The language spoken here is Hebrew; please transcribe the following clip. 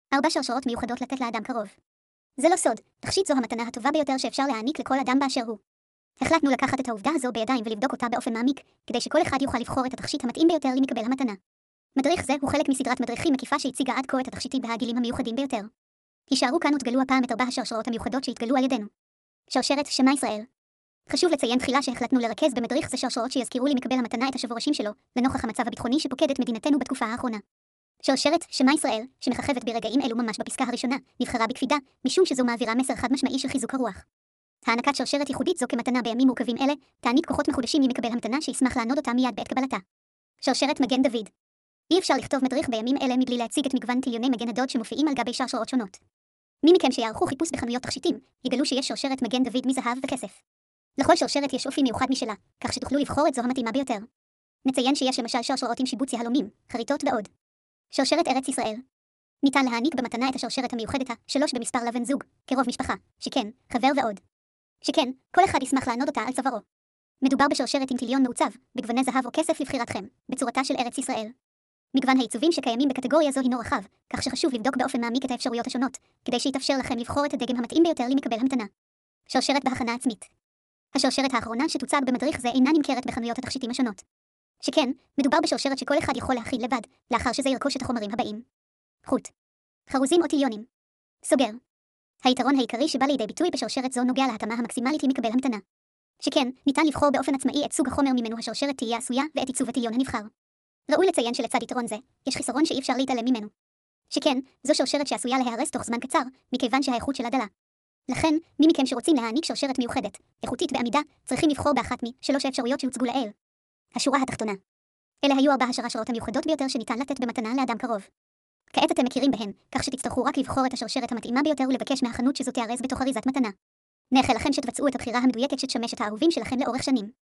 4 שרשרות מיוחדות לתת לאדם קרוב. זה לא סוד, תכשיט זו המתנה הטובה ביותר שאפשר להעניק לכל אדם באשר הוא. החלטנו לקחת את העובדה הזו בידיים ולבדוק אותה באופן מעמיק, כדי שכל אחד יוכל לבחור את התכשיט המתאים ביותר למקבל המתנה. מדריך זה הוא חלק מסדרת מדריכים מקיפה שהציגה עד כה את התכשיטים והגילים המיוחדים ביותר. הישארו כאן ותגלו הפעם את 4 השרשרות המיוחדות שהתגלו על ידינו. שרשרת שמע ישראל. חשוב לציין תחילה שהחלטנו לרכז במדריך זה שרשרות שיזכירו למקבל המתנה את השורשים שלו, לנוכח המצב הביטחוני שפוקד את מדינתנו בתקופה האחרונה. שרשרת שמע ישראל, שמככבת ברגעים אלו ממש בפסקה הראשונה, נבחרה בקפידה, משום שזו מעבירה מסר חד משמעי של חיזוק הרוח. הענקת שרשרת ייחודית זו כמתנה בימים מורכבים אלה, תעניק כוחות מחודשים למקבל המתנה שישמח לענוד אותה מיד בעת קבלתה. שרשרת מגן דוד. אי אפשר לכתוב מדריך בימים אלה מבלי להציג את מגוון טיליוני מגן הדוד שמופיעים על גבי שרשרות שונות. מי מכם שיערכו חיפוש בחנויות תכשיטים, יגלו שיש שרשרת מגן דוד מזהב וכסף. לכל שרשרת יש אופי מיוחד משלה, כך שתוכלו לבחור את זו המתאימה ביותר. נציין שיש למשל שרשרות עם שיבוץ יהלומים, חריטות ועוד. שרשרת ארץ ישראל. ניתן להעניק במתנה את השרשרת המיוחדת ה-3 במספר לבן זוג, קרוב משפחה, שכן, חבר ועוד. שכן, כל אחד ישמח לענוד אותה על צווארו. מדובר בשרשרת עם טיליון מעוצב, בגווני זהב או כסף לבחירתכם, בצורתה של ארץ ישראל. מגוון העיצובים שקיימים בקטגוריה זו הינו רחב, כך שחשוב לבדוק באופן מעמיק את האפשרויות השונות, כדי שיתאפשר לכם לבחור את הדגם המתאים ביותר למקבל המתנה. שרשרת בהכנה עצמית. השרשרת האחרונה שתוצג במדריך זה אינה נמכרת בחנויות התכשיטים השונות. שכן, מדובר בשרשרת שכל אחד יכול להכיל לבד, לאחר שזה ירכוש את החומרים הבאים. חוט, חרוזים או טיליונים. סוגר. היתרון העיקרי שבא לידי ביטוי בשרשרת זו נוגע להתאמה המקסימלית למקבל המתנה. שכן, ניתן לבחור באופן עצמאי את סוג החומר ממנו השרשרת תהיה עשויה ואת עיצוב הטיליון הנבחר. ראוי לציין שלצד יתרון זה, יש חיסרון שאי אפשר להתעלם ממנו. שכן, זו שרשרת שעשויה להיהרס תוך זמן קצר, מכיוון שהאיכות שלה דלה. לכן, מי מכם שרוצים להעניק שרשרת מיוחדת, איכותית ועמידה, צריכים לבחור באחת מ-3 האפשרויות שהוצגו לעיל. השורה התחתונה. אלה היו 4 השרשרות המיוחדות ביותר שניתן לתת במתנה לאדם קרוב. כעת אתם מכירים בהן, כך שתצטרכו רק לבחור את השרשרת המתאימה ביותר ולבקש מהחנות שזו תיארז בתוך אריזת מתנה. נאחל לכם שתבצעו את הבחירה המדויקת שתשמש את האהובים שלכם לאורך שנים.